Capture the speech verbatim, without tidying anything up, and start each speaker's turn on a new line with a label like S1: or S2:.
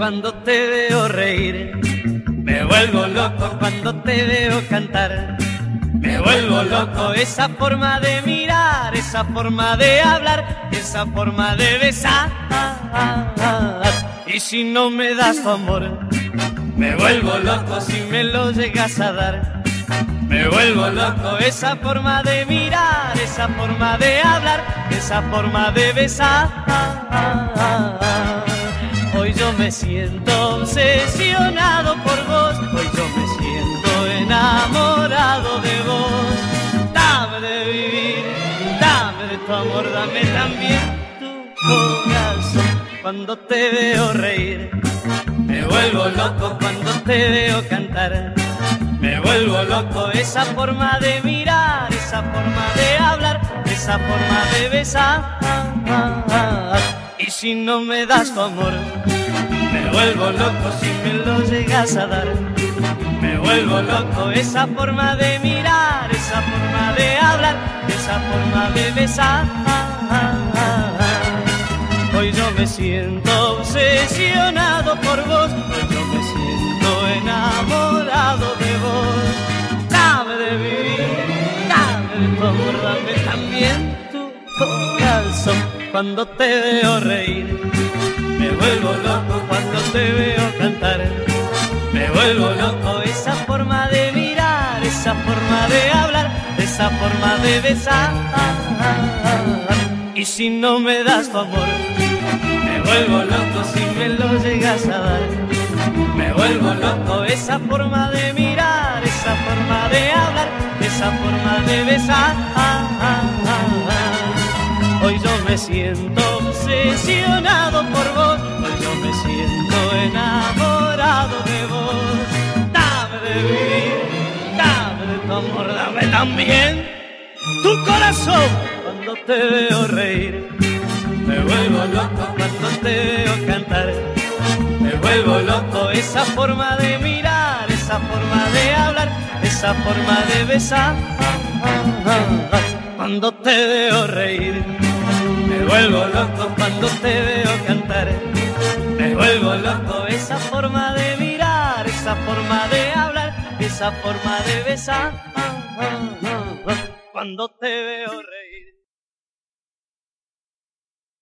S1: cuando te veo reír. Me vuelvo loco cuando te veo cantar. Me vuelvo loco esa forma de mirar, esa forma de hablar, esa forma de besar. Y si no me das tu amor, me vuelvo loco si me lo llegas a dar. Me vuelvo loco esa forma de mirar, esa forma de hablar, esa forma de besar. Hoy yo me siento obsesionado por vos, hoy yo me siento enamorado de vos. Dame de vivir, dame de tu amor, dame también tu corazón. Cuando te veo reír, me vuelvo loco cuando te veo cantar. Me vuelvo loco esa forma de mirar, esa forma de hablar, esa forma de besar. Y si no me das tu amor, me vuelvo loco si me lo llegas a dar. Me vuelvo loco esa forma de mirar, esa forma de hablar, esa forma de besar. Hoy yo me siento obsesionado por vos, hoy yo me siento enamorado de vos. Dame de vivir, dame de tu amor, dame también tu corazón. Cuando te veo reír, me vuelvo loco cuando te veo cantar. Me vuelvo loco esa forma de mirar, esa forma de hablar, esa forma de besar. Y si no me das tu amor, me vuelvo loco si me lo llegas a dar. Me vuelvo loco esa forma de mirar, esa forma de hablar, esa forma de besar. Hoy yo me siento obsesionado por vos, hoy yo me siento enamorado de vos. Dame de vivir, dame de tu amor, dame también tu corazón. Cuando te veo reír, me vuelvo loco cuando te veo cantar. Me vuelvo loco esa forma de mirar, esa forma de hablar, esa forma de besar. Cuando te veo reír, me vuelvo loco cuando te veo cantar. Me vuelvo loco esa forma de mirar, esa forma de hablar, esa forma de besar. Cuando te veo reír.